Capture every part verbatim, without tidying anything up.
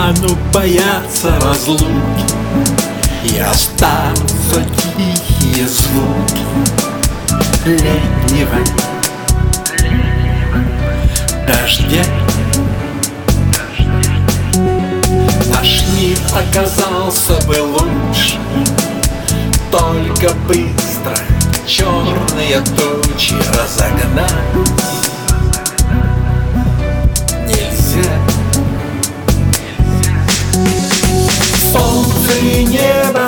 стану бояться разлуки, и останутся тихие звуки летнего дождя. Наш мир оказался бы лучше, только быстро черные тучи разогнать нельзя. Солнце и небо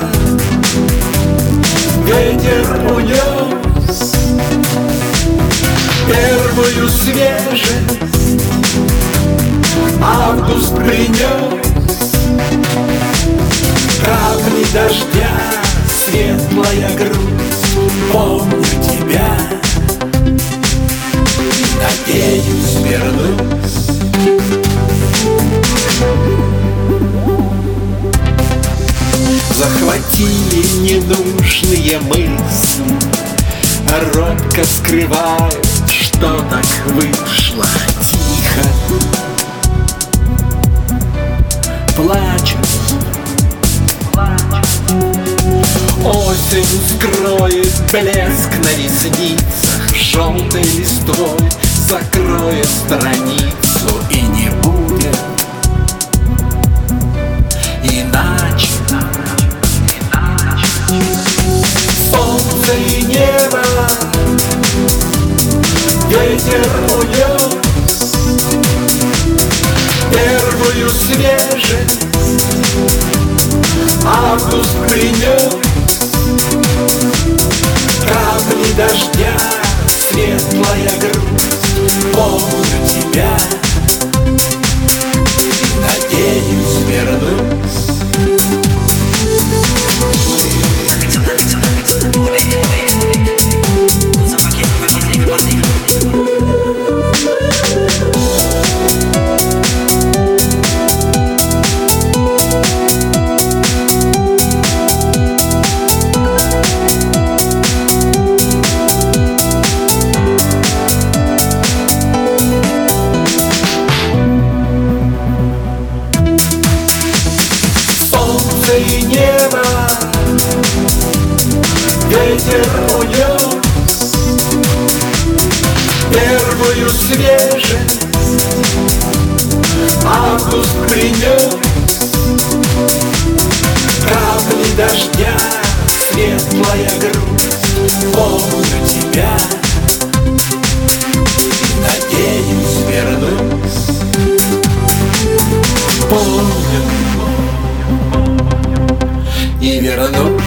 ветер унес первую свежесть, август принес капли дождя, светлая грусть. Помню тебя, надеюсь, вернусь. Захватили ненужные мысли, робко скрывают, что так вышло. Тихо плачут, осень скроет блеск на ресницах, желтой листвой закроет страницу, и не будет иначе. Солнце и небо ветер унес первую свежесть, август принес капли дождя, светлая грусть. Помню тебя, надеюсь, вернусь. И небо ветер унес первую свежесть, август принес капли дождя, светлая грусть. Помню тебя, надеюсь, вернусь. Помню и вернусь.